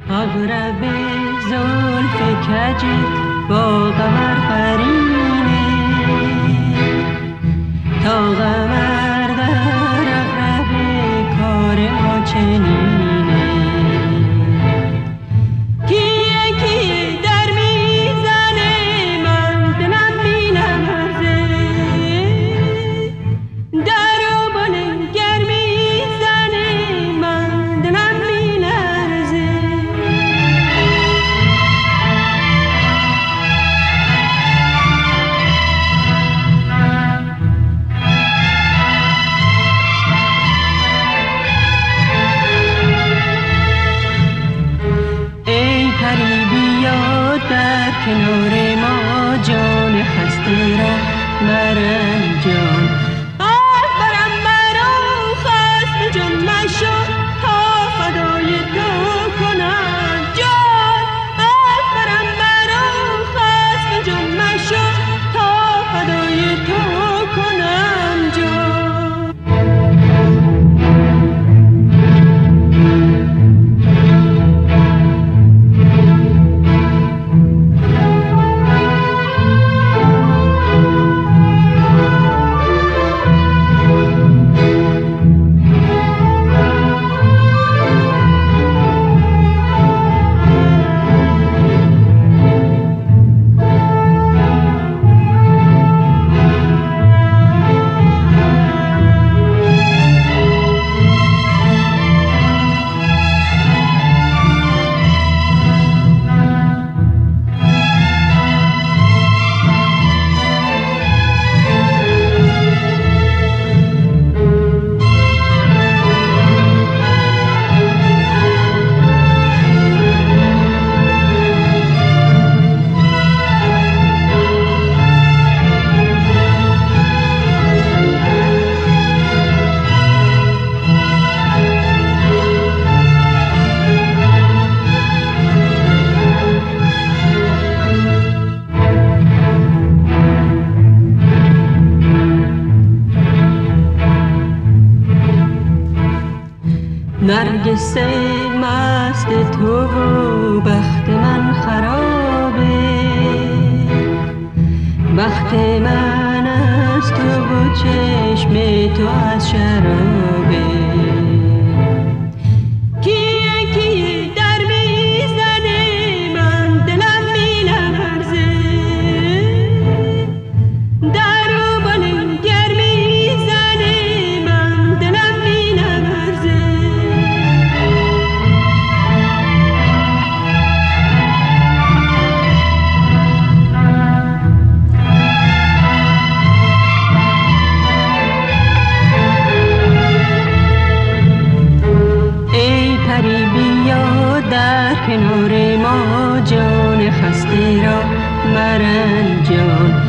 اغرب زلف کجت با قمر قرینه، تا قمر در اغرب کار ما چنینه. کیه کیه در میزنه من دلم بی نمازه، در و بلنگر میزنه من دلم بی نرزه. ای پری بیا در کنار ما، جان خسته را مرنجان. آه برم مرا خسته جان مشو، تا فدای تو کنم جان. آه برم مرا خسته جان مشو، تا فدای تو کنم جان. نرگس مست تو و بخت من خرابه، بخت من از تو و چشم تو از شرابه. کیه کیه در میزنه من دلم می لرزه، در و بلنگر میزنه من دلم می لرزه. در کنار ما جان خسته را مرنجان.